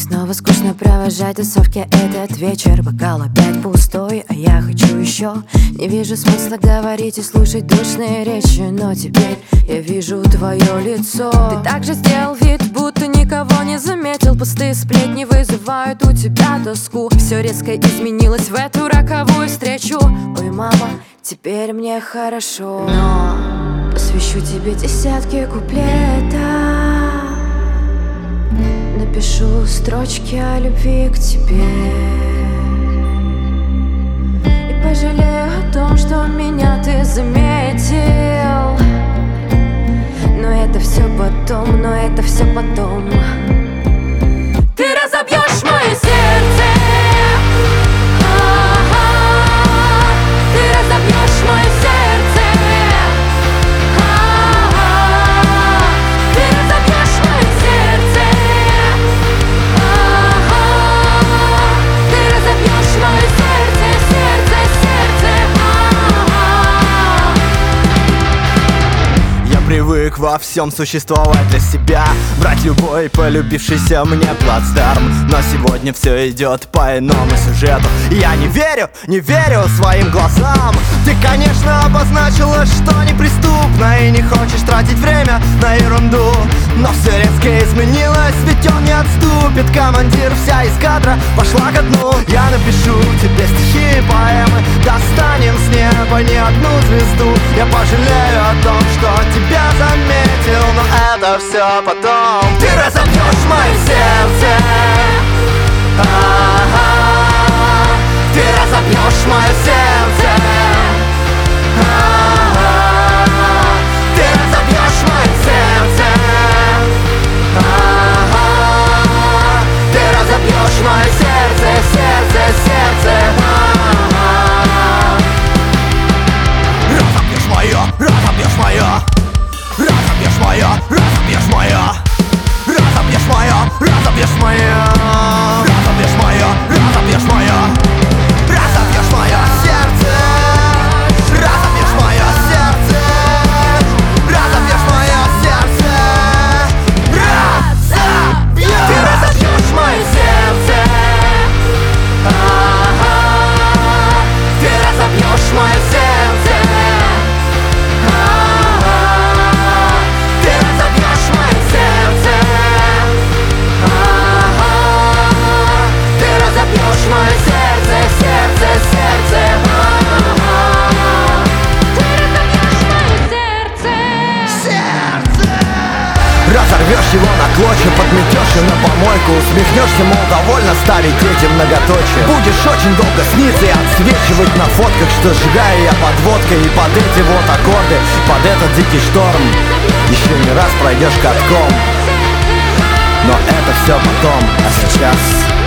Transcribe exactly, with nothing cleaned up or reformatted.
Снова скучно провожать тусовки этот вечер. Бокал опять пустой, а я хочу еще. Не вижу смысла говорить и слушать душные речи, но теперь я вижу твое лицо. Ты также сделал вид, будто никого не заметил. Пустые сплетни вызывают у тебя тоску. Все резко изменилось в эту роковую встречу. Ой, мама, теперь мне хорошо, но посвящу тебе десятки куплетов. Напишу строчки о любви к тебе и пожалею о том, что меня ты заметил. Но это все потом, но это все потом. Ты разобьешь мое сердце, а-а-а. Ты разобьешь мое сердце, а-а-а. Ты разобьешь мое сердце, а-а-а. Ты разобьешь мое сердце, сердце, сердце, а-а-а. Я привык во всем существовать для себя, брать любой полюбившийся мне плацдарм. Но сегодня все идет по иному сюжету. Я не верю, не верю своим глазам. Ты, конечно, обозначила, что неприступно и не хочешь тратить время на ерунду. Но все резко изменилось, ведь он не отступит. Командир, вся эскадра пошла ко дну. Я напишу тебе стихи и поэмы, достанем с неба не одну звезду. Я пожалею о том, что тебя заметил, но это все потом. Ты разобьешь мое сердце, а-а-а. Ты разобьешь мое сердце, а-а-а. Ты разобьешь мое сердце, а-а-а. Ты разобьешь мое сердце, сердце, сердце, а-а-а. Разобьешь мое, разобьешь мое, разобьешь мое, разобьешь мое, разобьешь мое, разобьешь мое, разобьешь мое, разобьешь мое, разобьешь мое сердце, разобьешь мое сердце, разобьешь мое сердце, разобьешь. Ты разобьешь мое сердце, а-а-а. Ты разобьешь мое сердце, а-а-а. Ты разобьешь мое сердце, а-а-а. Ты разобьешь мое сердце, сердце, сердце, а-а-а. Ты разобьешь мое сердце, сердце. Разорвешь его на клочья, подметешь и на помойку. Усмехнешься, мол, довольно ставить эти многоточия. Будешь очень долго сниться и отсвечивать на фотках, что сжигаю я под водкой. И под эти вот аккорды, под этот дикий шторм еще не раз пройдешь катком. Но это все потом, а сейчас